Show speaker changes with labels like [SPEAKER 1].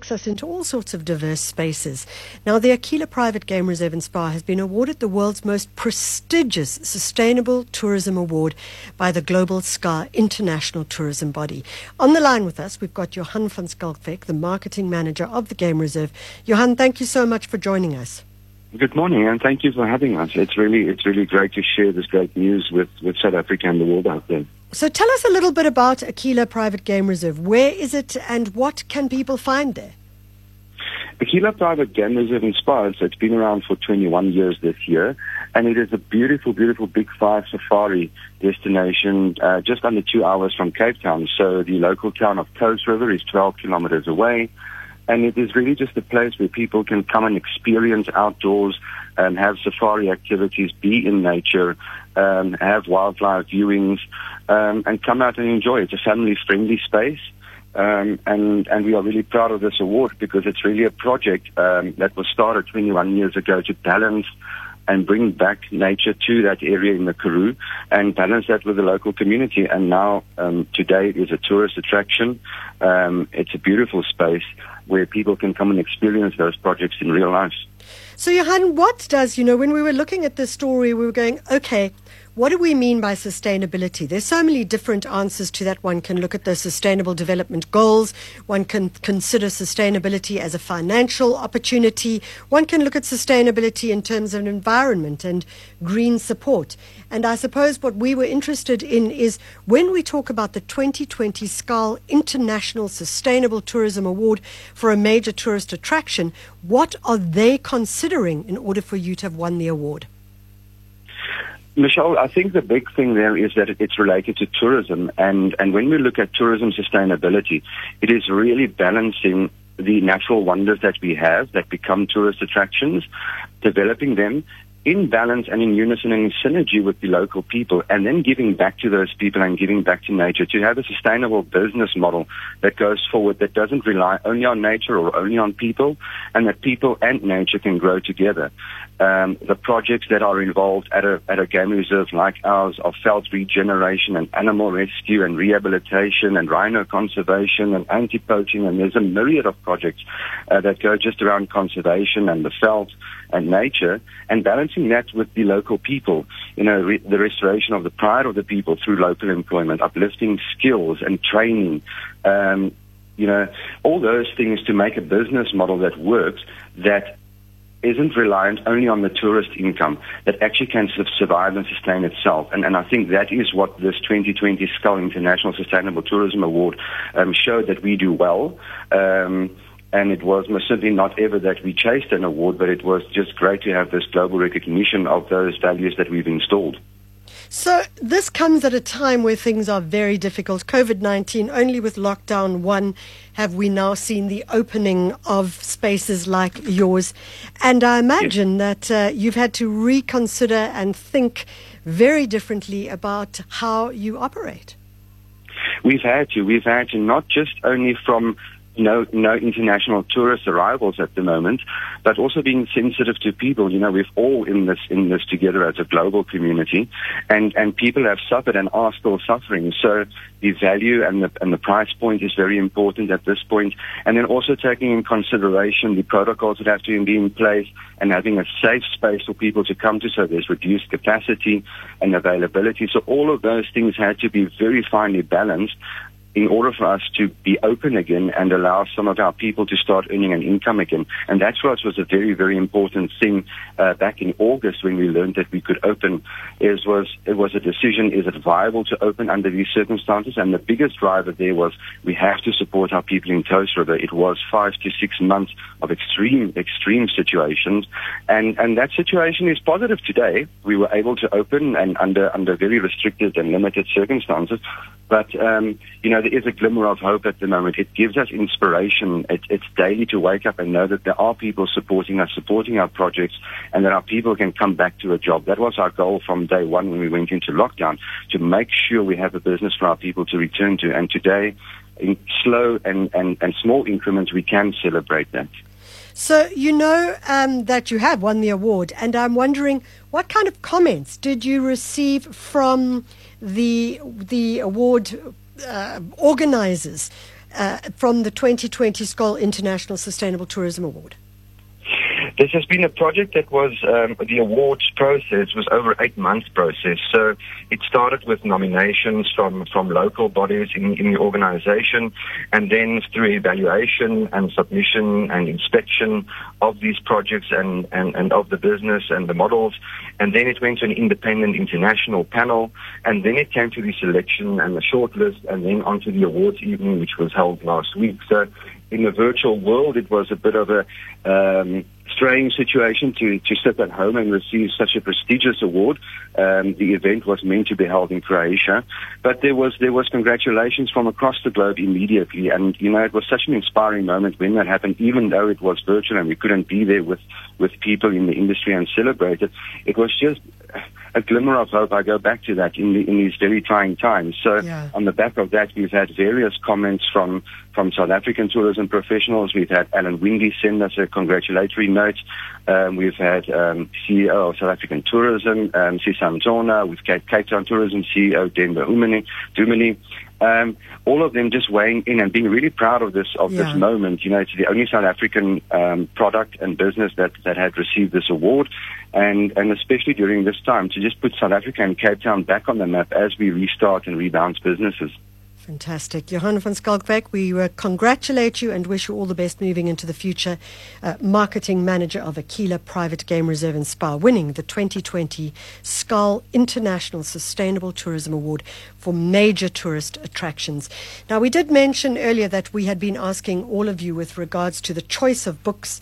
[SPEAKER 1] takes us into all sorts of diverse spaces. Now, the Aquila Private Game Reserve and Spa has been awarded the world's most prestigious Sustainable Tourism Award by the Global SCA International Tourism Body. On the line with us, we've got Johan van Schalkwyk, the marketing manager of the Game Reserve. Johan, thank you so much for joining us.
[SPEAKER 2] Good morning, and thank you for having us. It's really great to share this great news with South Africa and the world out there.
[SPEAKER 1] So tell us a little bit about Aquila Private Game Reserve. Where is it and what can people find there?
[SPEAKER 2] Aquila Private Game Reserve and Spa, it's been around for 21 years this year, and it is a beautiful Big Five safari destination just under 2 hours from Cape Town. So the local town of Touws River is 12 kilometers away. And it is really just a place where people can come and experience outdoors, have safari activities, be in nature, have wildlife viewings, and come out and enjoy. It's a family-friendly space, and we are really proud of this award because it's really a project that was started 21 years ago to balance and bring back nature to that area in the Karoo and balance that with the local community. And now, today, it is a tourist attraction. It's a beautiful space where people can come and experience those projects in real life.
[SPEAKER 1] So, Johan, what does, when we were looking at this story, we were going, okay, what do we mean by sustainability? There's so many different answers to that. One can look at the Sustainable Development Goals. One can consider sustainability as a financial opportunity. One can look at sustainability in terms of environment and green support. And I suppose what we were interested in is when we talk about the 2020 SCA International Sustainable Tourism Award for a major tourist attraction, what are they considering in order for you to have won the award?
[SPEAKER 2] Michelle, I think the big thing there is that it's related to tourism. And when we look at tourism sustainability, it is really balancing the natural wonders that we have that become tourist attractions, developing them in balance and in unison and in synergy with the local people, and then giving back to those people and giving back to nature to have a sustainable business model that goes forward, that doesn't rely only on nature or only on people, and that people and nature can grow together. The projects that are involved at a game reserve like ours are veld regeneration and animal rescue and rehabilitation and rhino conservation and anti-poaching, and there's a myriad of projects that go just around conservation and the veld and nature, and balancing that with the local people, the restoration of the pride of the people through local employment, uplifting skills and training, all those things to make a business model that works, that isn't reliant only on the tourist income, that actually can survive and sustain itself. And I think that is what this 2020 SCA International Sustainable Tourism Award showed that we do well. And it was most certainly not ever that we chased an award, but it was just great to have this global recognition of those values that we've installed.
[SPEAKER 1] So this comes at a time where things are very difficult. COVID-19, only with lockdown 1 have we now seen the opening of spaces like yours. And I imagine that you've had to reconsider and think very differently about how you operate.
[SPEAKER 2] We've had to, not just only from no international tourist arrivals at the moment, but also being sensitive to people. We're all in this together as a global community, and people have suffered and are still suffering. So the value and the price point is very important at this point, and then also taking in consideration the protocols that have to be in place and having a safe space for people to come to, so there's reduced capacity and availability. So all of those things had to be very finely balanced in order for us to be open again and allow some of our people to start earning an income again. And that's what was a very, very important thing back in August when we learned that we could open. It was a decision, is it viable to open under these circumstances? And the biggest driver there was we have to support our people in Touws River. It was 5 to 6 months of extreme situations. And that situation is positive today. We were able to open and under very restricted and limited circumstances. But, there is a glimmer of hope at the moment. It gives us inspiration. It's daily to wake up and know that there are people supporting us, supporting our projects, and that our people can come back to a job. That was our goal from day one when we went into lockdown, to make sure we have a business for our people to return to. And today, in slow and small increments, we can celebrate that.
[SPEAKER 1] So that you have won the award, and I'm wondering what kind of comments did you receive from the award organizers from the 2020 Skull International Sustainable Tourism Award?
[SPEAKER 2] This has been a project that was, the awards process was over 8 months process. So it started with nominations from local bodies in the organization, and then through evaluation and submission and inspection of these projects and of the business and the models. And then it went to an independent international panel, and then it came to the selection and the shortlist, and then onto the awards evening, which was held last week. So in the virtual world, it was a bit of a strange situation to sit at home and receive such a prestigious award. The event was meant to be held in Croatia, but there was congratulations from across the globe immediately, and it was such an inspiring moment when that happened. Even though it was virtual and we couldn't be there with people in the industry and celebrate it, it was just a glimmer of hope. I go back to that in these very trying times. So on the back of that, we've had various comments from South African tourism professionals. We've had Alan Windy send us a congratulatory note. We've had CEO of South African Tourism, Sisam Zona. We've had Cape Town Tourism CEO, Demba Dumini. All of them just weighing in and being really proud of this moment. It's the only South African product and business that had received this award, and especially during this time to just put South Africa and Cape Town back on the map as we restart and rebound businesses.
[SPEAKER 1] Fantastic. Johan van Schalkwyk, we congratulate you and wish you all the best moving into the future. Marketing Manager of Aquila Private Game Reserve in Spa, winning the 2020 Skull International Sustainable Tourism Award for major tourist attractions. Now, we did mention earlier that we had been asking all of you with regards to the choice of books